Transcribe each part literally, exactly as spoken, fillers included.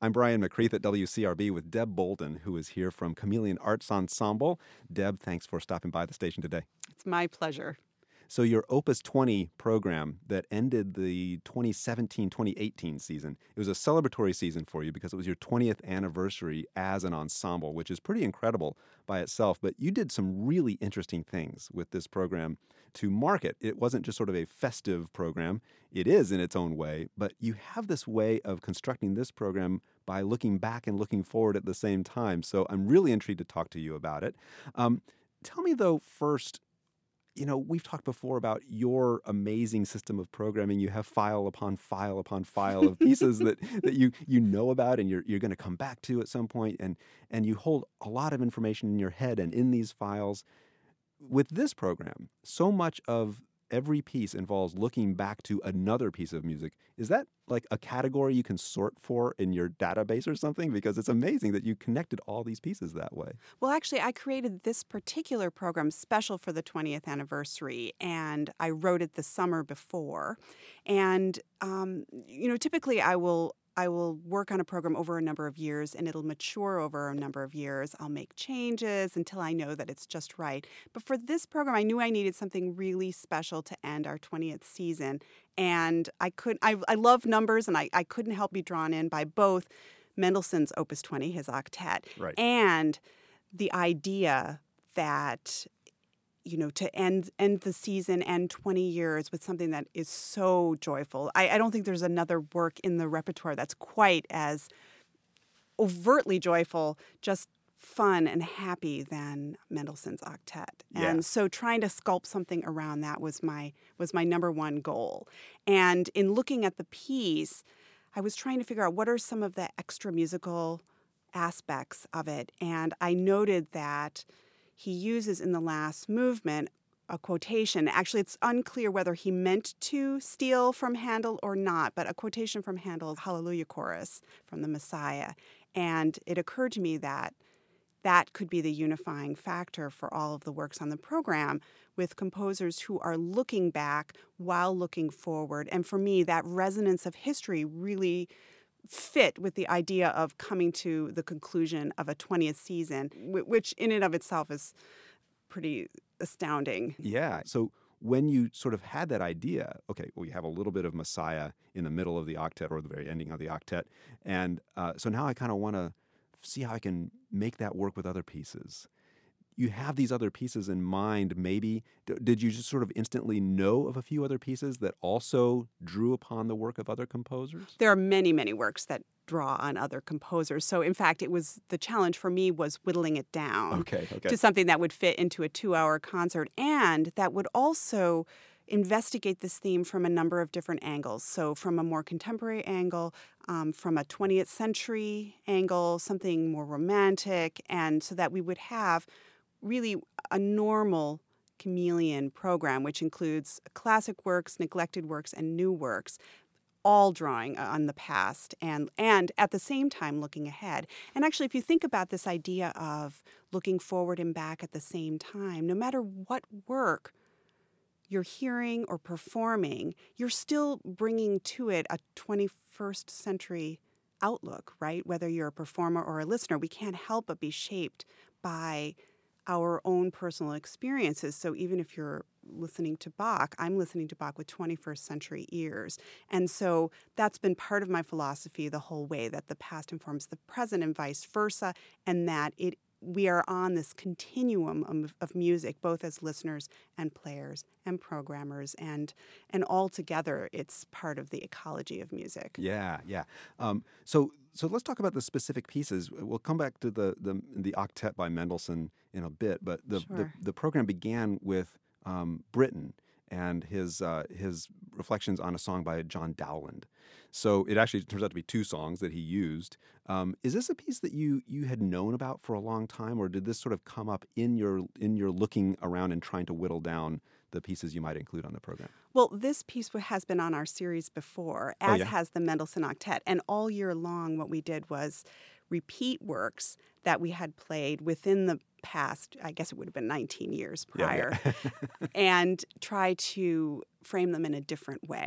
I'm Brian McCreath at W C R B with Deb Bolden, who is here from Chameleon Arts Ensemble. Deb, thanks for stopping by the station today. It's my pleasure. So your Opus twenty program that ended the twenty seventeen twenty eighteen season, it was a celebratory season for you because it was your twentieth anniversary as an ensemble, which is pretty incredible by itself. But you did some really interesting things with this program to mark it. It wasn't just sort of a festive program. It is in its own way, but you have this way of constructing this program by looking back and looking forward at the same time. So I'm really intrigued to talk to you about it. Um, tell me, though, first, you know, we've talked before about your amazing system of programming. You have file upon file upon file of pieces that, that you you know about and you're you're going to come back to at some point, and and you hold a lot of information in your head and in these files. With this program, so much of every piece involves looking back to another piece of music. Is that like a category you can sort for in your database or something? Because it's amazing that you connected all these pieces that way. Well, actually, I created this particular program special for the twentieth anniversary, and I wrote it the summer before. And, um, you know, typically I will I will work on a program over a number of years, and it'll mature over a number of years. I'll make changes until I know that it's just right. But for this program, I knew I needed something really special to end our twentieth season. And I could I, I love numbers, and I, I couldn't help be drawn in by both Mendelssohn's Opus twenty, his octet, Right. and the idea that, you know, to end end the season and twenty years with something that is so joyful. I, I don't think there's another work in the repertoire that's quite as overtly joyful, just fun and happy than Mendelssohn's octet. Yeah. And so trying to sculpt something around that was my was my number one goal. And in looking at the piece, I was trying to figure out what are some of the extra musical aspects of it. And I noted that he uses in the last movement a quotation. Actually, it's unclear whether he meant to steal from Handel or not, but a quotation from Handel's Hallelujah Chorus from the Messiah. And it occurred to me that that could be the unifying factor for all of the works on the program, with composers who are looking back while looking forward. And for me, that resonance of history really fit with the idea of coming to the conclusion of a twentieth season, which in and of itself is pretty astounding. Yeah. So when you sort of had that idea, okay, we have a little bit of Messiah in the middle of the octet or the very ending of the octet. And uh, so now I kind of want to see how I can make that work with other pieces. You have these other pieces in mind, maybe. D- did you just sort of instantly know of a few other pieces that also drew upon the work of other composers? There are many, many works that draw on other composers. So, in fact, it was the challenge for me was whittling it down Okay, okay. to something that would fit into a two-hour concert and that would also investigate this theme from a number of different angles. So from a more contemporary angle, um, from a twentieth century angle, something more romantic, and so that we would have really a normal Chameleon program, which includes classic works, neglected works, and new works, all drawing on the past and and at the same time looking ahead. And actually, if you think about this idea of looking forward and back at the same time, no matter what work you're hearing or performing, you're still bringing to it a twenty-first century outlook, right? Whether you're a performer or a listener, we can't help but be shaped by our own personal experiences. So even if you're listening to Bach, I'm listening to Bach with twenty-first century ears. And so that's been part of my philosophy the whole way, that the past informs the present and vice versa, and that it we are on this continuum of, of music, both as listeners and players and programmers, and and all together, it's part of the ecology of music. Yeah, yeah. Um, so so let's talk about the specific pieces. We'll come back to the the, the octet by Mendelssohn in a bit, but the Sure. the, the program began with um, Britten and his uh, his reflections on a song by John Dowland. So it actually turns out to be two songs that he used. Um, is this a piece that you you had known about for a long time, or did this sort of come up in your in your looking around and trying to whittle down the pieces you might include on the program? Well, this piece has been on our series before, as Oh, yeah? has the Mendelssohn Octet. And all year long, what we did was repeat works that we had played within the past, I guess it would have been nineteen years Yeah, prior, yeah. and try to frame them in a different way.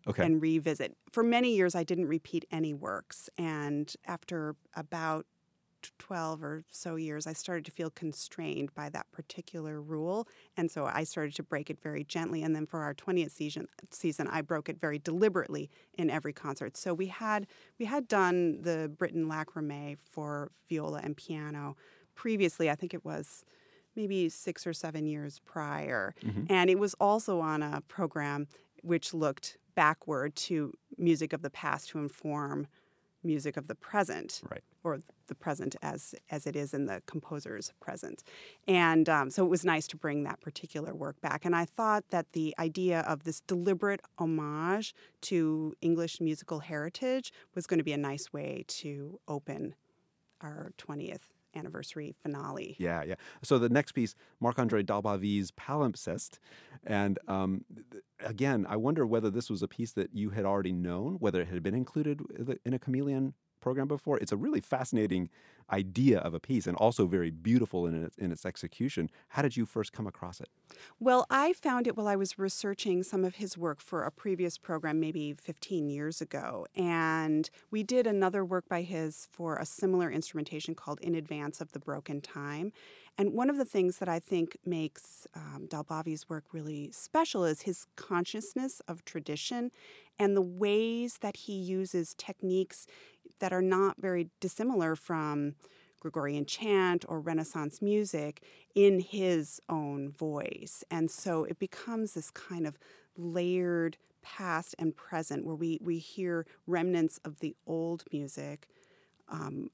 Okay. and revisit. For many years, I didn't repeat any works. And after about twelve or so years, I started to feel constrained by that particular rule. And so I started to break it very gently. And then for our twentieth season, season I broke it very deliberately in every concert. So we had we had done the Britten Lacrimé for viola and piano previously. I think it was maybe six or seven years prior. Mm-hmm. And it was also on a program which looked backward to music of the past to inform music of the present, Right. or the present as as it is in the composer's present. And um, so it was nice to bring that particular work back. And I thought that the idea of this deliberate homage to English musical heritage was going to be a nice way to open our twentieth anniversary finale. Yeah, yeah. So the next piece, Marc-André Dalbavy's Palimpsest. And um, th- again, I wonder whether this was a piece that you had already known, whether it had been included in a Chameleon program before. It's a really fascinating idea of a piece and also very beautiful in its, in its execution. How did you first come across it? Well, I found it while I was researching some of his work for a previous program maybe fifteen years ago. And we did another work by his for a similar instrumentation called In Advance of the Broken Time. And one of the things that I think makes um, Dalbavy's work really special is his consciousness of tradition and the ways that he uses techniques that are not very dissimilar from Gregorian chant or Renaissance music in his own voice. And so it becomes this kind of layered past and present where we, we hear remnants of the old music um,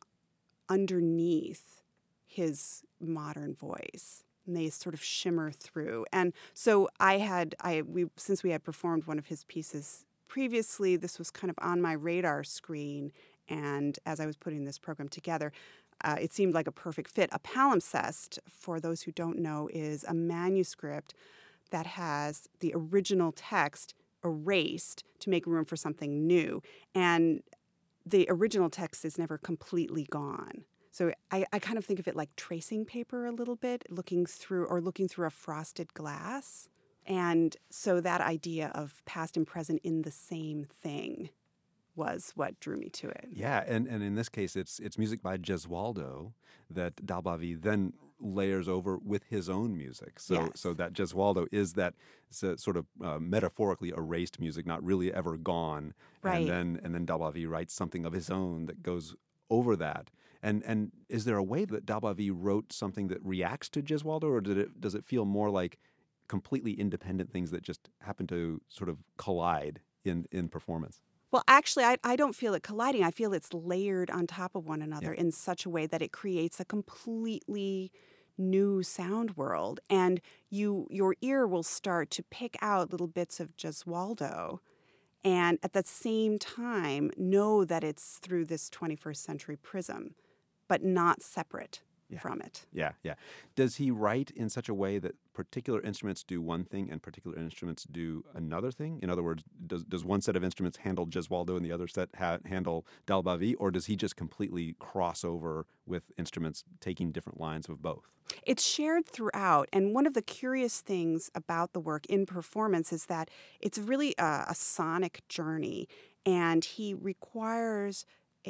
underneath his modern voice. And they sort of shimmer through. And so I had, I we since we had performed one of his pieces previously, this was kind of on my radar screen. And as I was putting this program together, uh, it seemed like a perfect fit. A palimpsest, for those who don't know, is a manuscript that has the original text erased to make room for something new. And the original text is never completely gone. So I, I kind of think of it like tracing paper a little bit, looking through or looking through a frosted glass. And so that idea of past and present in the same thing was what drew me to it. Yeah, and, and in this case, it's it's music by Gesualdo that Dalbavy then layers over with his own music. So Yes. so that Gesualdo is that so- sort of uh, metaphorically erased music, not really ever gone. Right. And then and then Dalbavy writes something of his own that goes over that. And and is there a way that Dalbavy wrote something that reacts to Gesualdo, or did it does it feel more like completely independent things that just happen to sort of collide in, in performance? Well, actually, I, I don't feel it colliding. I feel it's layered on top of one another Yeah. in such a way that it creates a completely new sound world. And you your ear will start to pick out little bits of Gesualdo and at the same time know that it's through this twenty-first century prism, but not separate Yeah. from it. Yeah, yeah. Does he write in such a way that particular instruments do one thing and particular instruments do another thing? In other words, does does one set of instruments handle Gesualdo and the other set ha- handle Dalbavy, or does he just completely cross over with instruments taking different lines of both? It's shared throughout, and one of the curious things about the work in performance is that it's really a, a sonic journey, and he requires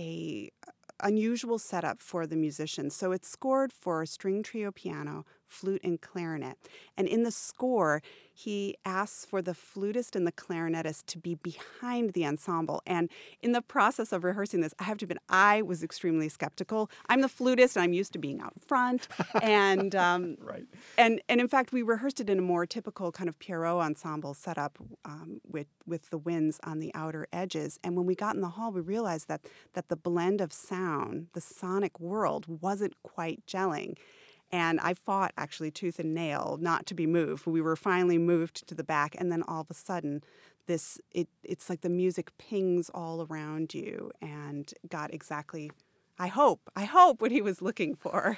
a unusual setup for the musicians. So it's scored for string trio piano, flute, and clarinet. And in the score, he asks for the flutist and the clarinetist to be behind the ensemble. And in the process of rehearsing this, I have to admit, I was extremely skeptical. I'm the flutist, and I'm used to being out front. and um, Right. and and in fact, we rehearsed it in a more typical kind of Pierrot ensemble setup um, with with the winds on the outer edges. And when we got in the hall, we realized that that the blend of sound, the sonic world, wasn't quite gelling. And I fought actually tooth and nail not to be moved. We were finally moved to the back, and then all of a sudden, this it it's like the music pings all around you and got exactly, I hope, I hope what he was looking for.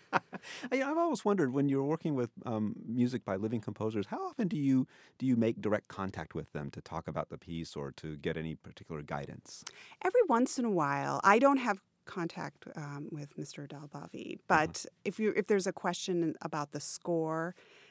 I, I've always wondered, when you're working with um, music by living composers, how often do you do you make direct contact with them to talk about the piece or to get any particular guidance? Every once in a while, I don't have contact um, with Mister Dalbavy, but Uh-huh. if you if there's a question about the score,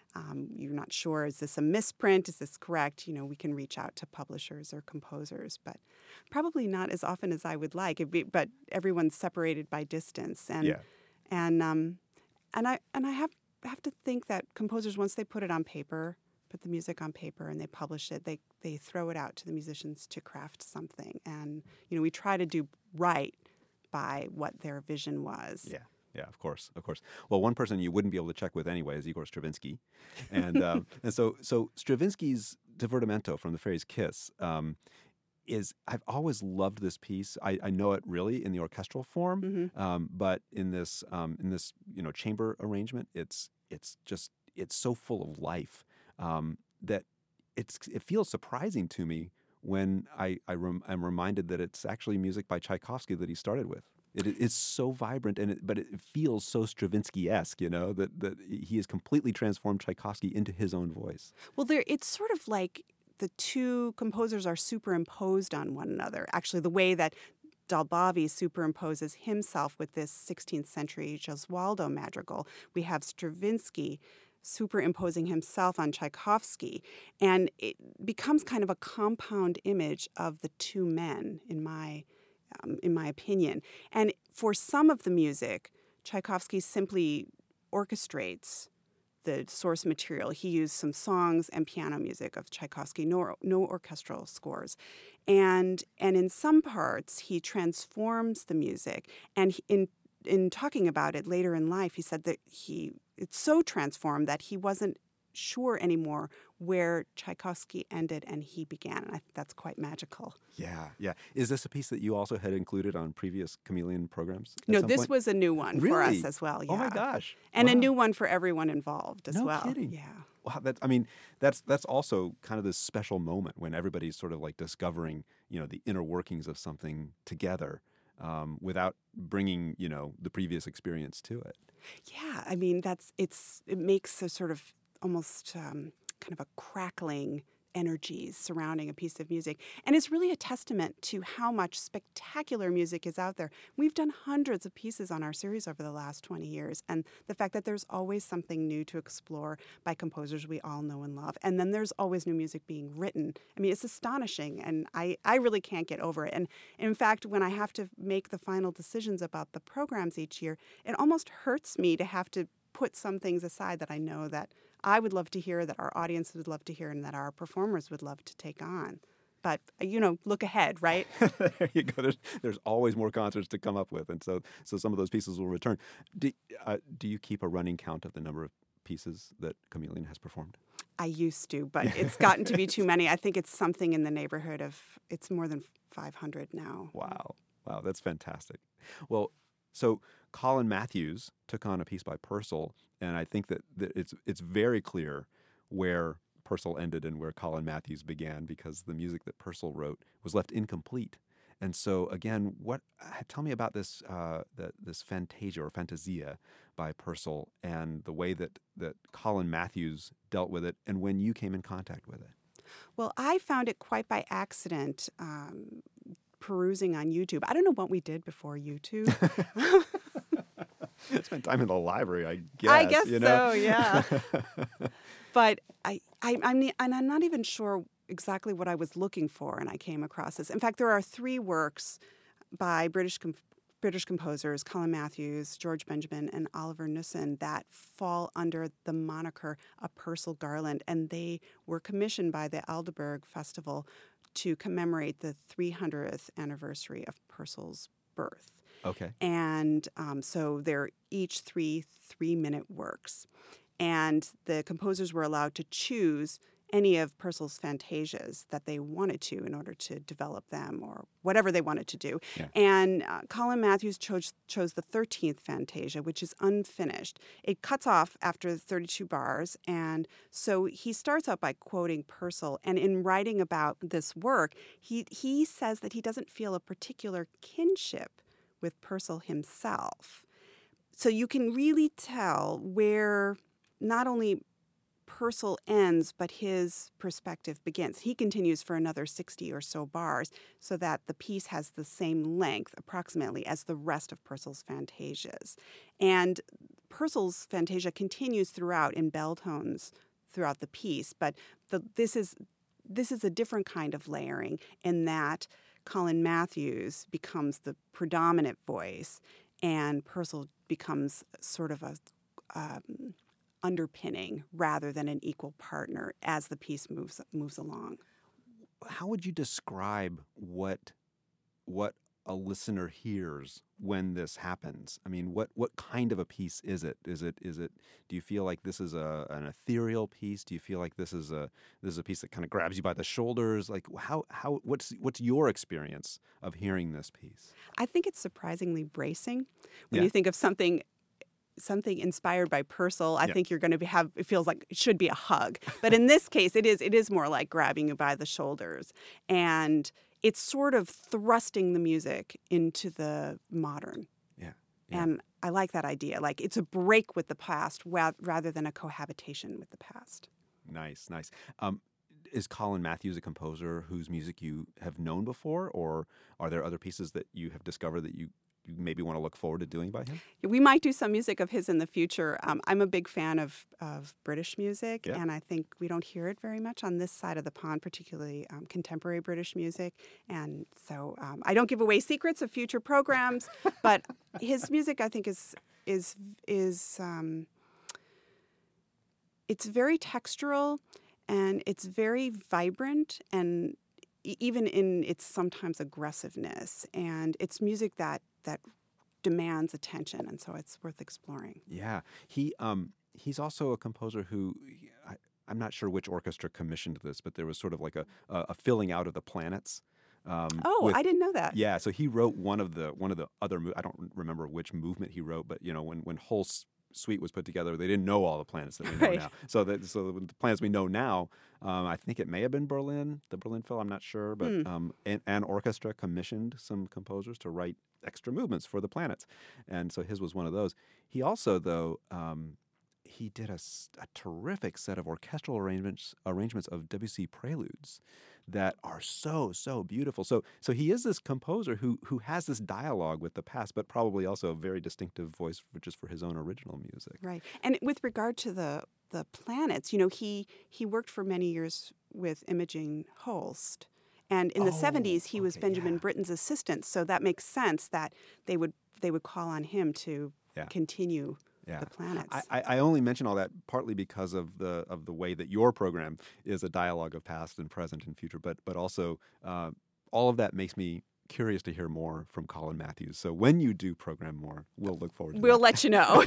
Um, you're not sure, is this a misprint? Is this correct? You know, we can reach out to publishers or composers, but probably not as often as I would like. It'd be, but everyone's separated by distance, and Yeah. and um, and I and I have have to think that composers, once they put it on paper, put the music on paper, and they publish it, they they throw it out to the musicians to craft something, and you know, we try to do right by what their vision was. Yeah. Yeah, of course, of course. Well, one person you wouldn't be able to check with anyway is Igor Stravinsky, and um, and so so Stravinsky's Divertimento from The Fairy's Kiss um, is, I've always loved this piece. I, I know it really in the orchestral form, Mm-hmm. um, but in this um, in this you know chamber arrangement, it's it's just it's so full of life um, that it's it feels surprising to me when I I rem, I'm reminded that it's actually music by Tchaikovsky that he started with. It is so vibrant, and it, but it feels so Stravinsky-esque, you know, that, that he has completely transformed Tchaikovsky into his own voice. Well, there it's sort of like the two composers are superimposed on one another. Actually, the way that Dalbavi superimposes himself with this sixteenth century Gesualdo madrigal, we have Stravinsky superimposing himself on Tchaikovsky, and it becomes kind of a compound image of the two men, in my Um, in my opinion. And for some of the music, Tchaikovsky simply orchestrates the source material. He used some songs and piano music of Tchaikovsky, no, no orchestral scores. And and in some parts, he transforms the music. And he- in in talking about it later in life, he said that he it's so transformed that he wasn't sure anymore where Tchaikovsky ended and he began. And I think that's quite magical. Yeah, yeah. Is this a piece that you also had included on previous Chameleon programs? at No, some this point? was a new one for Really? us as well. Yeah. Oh my gosh! And a Wow. new one for everyone involved as No well. kidding. Yeah. Wow, that I mean, that's that's also kind of this special moment when everybody's sort of like discovering, you know, the inner workings of something together, um, without bringing, you know, the previous experience to it. Yeah. I mean, that's it's it makes a sort of almost um, kind of a crackling energies surrounding a piece of music. And it's really a testament to how much spectacular music is out there. We've done hundreds of pieces on our series over the last twenty years, and the fact that there's always something new to explore by composers we all know and love. And then there's always new music being written. I mean, it's astonishing, and I, I really can't get over it. And in fact, when I have to make the final decisions about the programs each year, it almost hurts me to have to put some things aside that I know that I would love to hear, that our audience would love to hear, and that our performers would love to take on. But, you know, look ahead, right? There you go. There's, there's always more concerts to come up with, and so so some of those pieces will return. Do, uh, do you keep a running count of the number of pieces that Chameleon has performed? I used to, but it's gotten to be too many. I think it's something in the neighborhood of, it's more than five hundred now. Wow. Wow, that's fantastic. Well, so Colin Matthews took on a piece by Purcell, and I think that, that it's it's very clear where Purcell ended and where Colin Matthews began, because the music that Purcell wrote was left incomplete. And so, again, what? Tell me about this uh, the, this Fantasia or Fantasia by Purcell, and the way that, that Colin Matthews dealt with it, and when you came in contact with it. Well, I found it quite by accident, um, perusing on YouTube. I don't know what we did before YouTube. Spent time in the library, I guess. I guess you know? so, yeah. But I, I, I'm, ne- and I'm not even sure exactly what I was looking for, and I came across this. In fact, there are three works by British com- British composers, Colin Matthews, George Benjamin, and Oliver Knussen, that fall under the moniker A Purcell Garland, and they were commissioned by the Aldeburgh Festival to commemorate the three hundredth anniversary of Purcell's birth. Okay. And um, so they're each three three-minute works. And the composers were allowed to choose any of Purcell's fantasias that they wanted to in order to develop them, or whatever they wanted to do. Yeah. And uh, Colin Matthews chose, chose the thirteenth Fantasia, which is unfinished. It cuts off after thirty-two bars, and so he starts out by quoting Purcell. And in writing about this work, he, he says that he doesn't feel a particular kinship with Purcell himself. So you can really tell where not only Purcell ends, but his perspective begins. He continues for another sixty or so bars, so that the piece has the same length, approximately, as the rest of Purcell's fantasias. And Purcell's Fantasia continues throughout in bell tones throughout the piece, but the, this is this is a different kind of layering in that Colin Matthews becomes the predominant voice, and Purcell becomes sort of a um, underpinning rather than an equal partner as the piece moves moves along. How would you describe what what a listener hears when this happens? I mean, what, what kind of a piece is it? Is it is it? Do you feel like this is a an ethereal piece? Do you feel like this is a this is a piece that kind of grabs you by the shoulders? Like how how what's what's your experience of hearing this piece? I think it's surprisingly bracing when Yeah. you think of something. Something inspired by Purcell. I Yeah. think you're going to be, have. It feels like it should be a hug, but in this case, it is. It is more like grabbing you by the shoulders, and it's sort of thrusting the music into the modern. Yeah. Yeah. And I like that idea. Like it's a break with the past wa- rather than a cohabitation with the past. Nice, nice. Um, is Colin Matthews a composer whose music you have known before, or are there other pieces that you have discovered that you, you maybe want to look forward to doing by him? We might do some music of his in the future. Um, I'm a big fan of, of British music, Yeah. and I think we don't hear it very much on this side of the pond, particularly um, contemporary British music. And so um, I don't give away secrets of future programs, but his music, I think, is is is um, it's very textural, and it's very vibrant, and e- even in its sometimes aggressiveness. And it's music that that demands attention, and so it's worth exploring. Yeah, he um he's also a composer who I, I'm not sure which orchestra commissioned this, but there was sort of like a a, a filling out of the planets. Um, Oh, with- I didn't know that. Yeah, so he wrote one of the one of the other. mo- I don't remember which movement he wrote, but you know when when whole s- suite was put together, they didn't know all the planets that we know Right. now. So that so the planets we know now, um, I think it may have been Berlin, the Berlin Phil. I'm not sure, but Hmm. um, an, an orchestra commissioned some composers to write extra movements for the planets, and so his was one of those. He also though. Um, he did a, s- a terrific set of orchestral arrangements arrangements of Debussy preludes that are so so beautiful. So so he is this composer who who has this dialogue with the past, but probably also a very distinctive voice for just for his own original music. Right. And with regard to the the planets, you know, he he worked for many years with Imogen Holst. And in the Oh, seventies, he was okay, Benjamin yeah. Britten's assistant. So that makes sense that they would they would call on him to Yeah. continue Yeah. the planets. I, I I only mention all that partly because of the of the way that your program is a dialogue of past and present and future, but but also uh, all of that makes me curious to hear more from Colin Matthews. So when you do program more, we'll look forward to we'll that. let you know.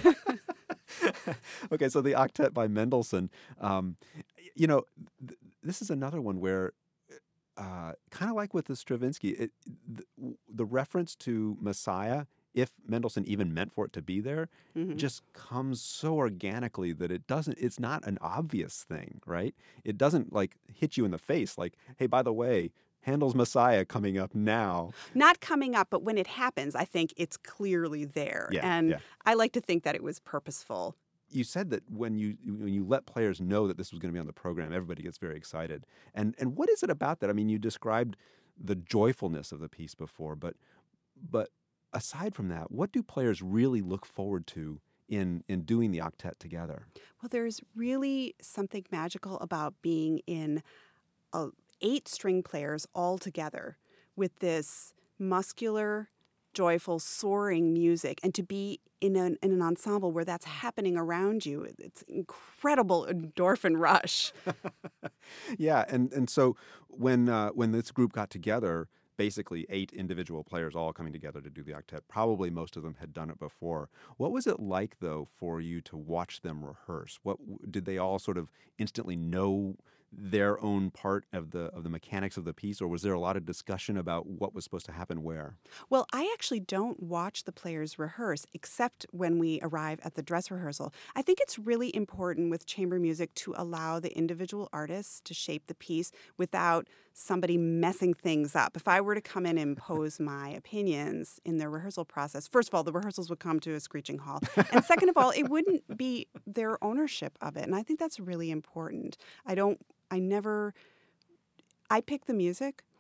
Okay, so the octet by Mendelssohn. Um, y- you know, th- this is another one where, uh, kind of like with the Stravinsky, it, the, the reference to Messiah, if Mendelssohn even meant for it to be there, Mhm. just comes so organically that it doesn't. It's not an obvious thing, right? It doesn't like hit you in the face, like, hey, by the way, Handel's Messiah coming up now. Not coming up, but when it happens, I think it's clearly there. Yeah, and yeah. I like to think that it was purposeful. You said that when you when you let players know that this was going to be on the program, everybody gets very excited. And and what is it about that? I mean, you described the joyfulness of the piece before, but but aside from that, what do players really look forward to in in doing the octet together? Well, there's really something magical about being in a, eight string players all together with this muscular, joyful, soaring music, and to be in an, in an ensemble where that's happening around you. It's incredible endorphin rush. Yeah, and and so when uh, when this group got together, basically eight individual players all coming together to do the octet. Probably most of them had done it before. What was it like though for you to watch them rehearse? What did they all sort of instantly know their own part of the of the mechanics of the piece, or was there a lot of discussion about what was supposed to happen where? Well, I actually don't watch the players rehearse except when we arrive at the dress rehearsal. I think it's really important with chamber music to allow the individual artists to shape the piece without somebody messing things up. If I were to come in and impose my opinions in the rehearsal process, first of all, the rehearsals would come to a screeching halt. And second of all, it wouldn't be their ownership of it. And I think that's really important. I don't, I never, I pick the music,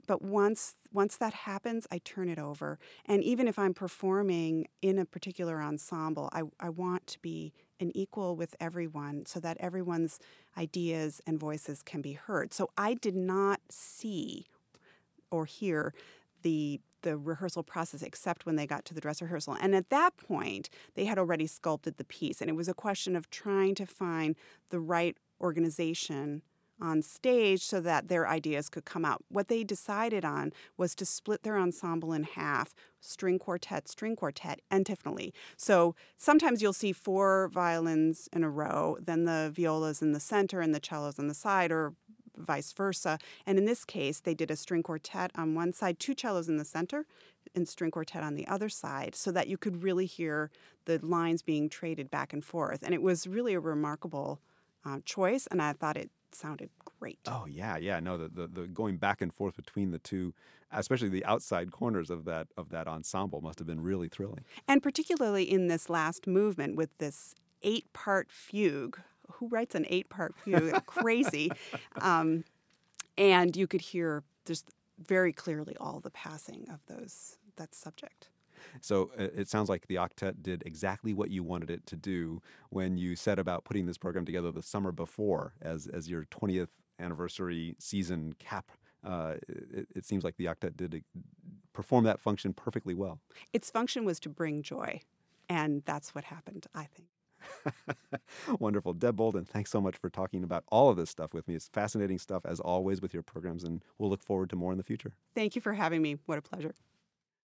but once once that happens, I turn it over. And even if I'm performing in a particular ensemble, I, I want to be an equal with everyone so that everyone's ideas and voices can be heard. So I did not see or hear the the rehearsal process except when they got to the dress rehearsal. And at that point, they had already sculpted the piece. And it was a question of trying to find the right organization on stage so that their ideas could come out. What they decided on was to split their ensemble in half, string quartet, string quartet, and Tiffany. So sometimes you'll see four violins in a row, then the violas in the center and the cellos on the side, or vice versa. And in this case, they did a string quartet on one side, two cellos in the center, and string quartet on the other side, so that you could really hear the lines being traded back and forth. And it was really a remarkable uh, choice, and I thought it sounded great. Oh, yeah, yeah. No, the, the, the going back and forth between the two, especially the outside corners of that of that ensemble, must have been really thrilling. And particularly in this last movement with this eight-part fugue. Who writes an eight-part fugue? Crazy. Um, and you could hear just very clearly all the passing of those that subject. So uh, it sounds like the octet did exactly what you wanted it to do when you set about putting this program together the summer before as as your twentieth anniversary season cap. Uh, it, it seems like the octet did uh, perform that function perfectly well. Its function was to bring joy, and that's what happened, I think. Wonderful. Deb Bolden, thanks so much for talking about all of this stuff with me. It's fascinating stuff, as always, with your programs, and we'll look forward to more in the future. Thank you for having me. What a pleasure.